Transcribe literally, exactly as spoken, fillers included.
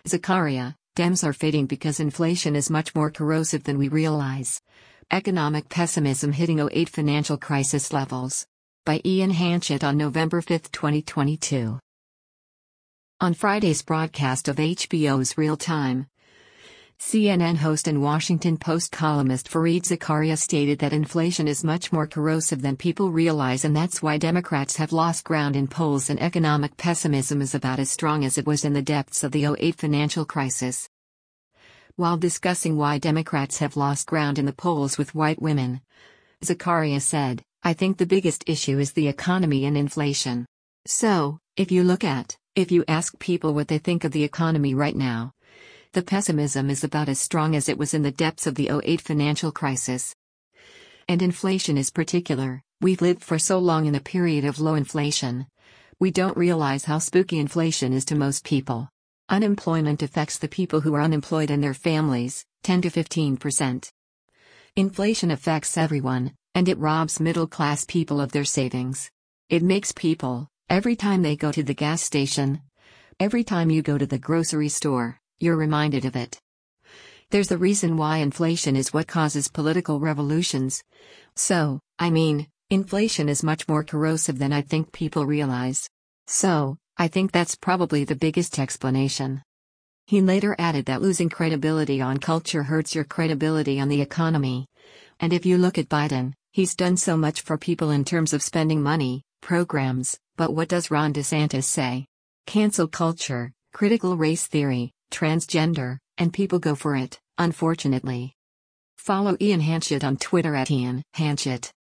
Zakaria, Dems are fading because inflation is much more corrosive than we realize. Economic pessimism hitting oh eight financial crisis levels. By Ian Hanchett on November fifth, twenty twenty-two. On Friday's broadcast of H B O's Real Time, C N N host and Washington Post columnist Fareed Zakaria stated that inflation is much more corrosive than people realize, and that's why Democrats have lost ground in polls and economic pessimism is about as strong as it was in the depths of the oh eight financial crisis. While discussing why Democrats have lost ground in the polls with white women, Zakaria said, "I think the biggest issue is the economy and inflation. So, if you look at, if you ask people what they think of the economy right now, the pessimism is about as strong as it was in the depths of the oh eight financial crisis. And inflation is particular. We've lived for so long in a period of low inflation. We don't realize how spooky inflation is to most people. Unemployment affects the people who are unemployed and their families, ten to fifteen percent. Inflation affects everyone, and it robs middle-class people of their savings. It makes people, every time they go to the gas station, every time you go to the grocery store, you're reminded of it. There's a reason why inflation is what causes political revolutions. So, I mean, inflation is much more corrosive than I think people realize. So, I think that's probably the biggest explanation." He later added that losing credibility on culture hurts your credibility on the economy. And if you look at Biden, he's done so much for people in terms of spending money, programs, but what does Ron DeSantis say? Cancel culture, critical race theory, transgender, and people go for it, unfortunately. Follow Ian Hanchett on Twitter at Ian Hanchett.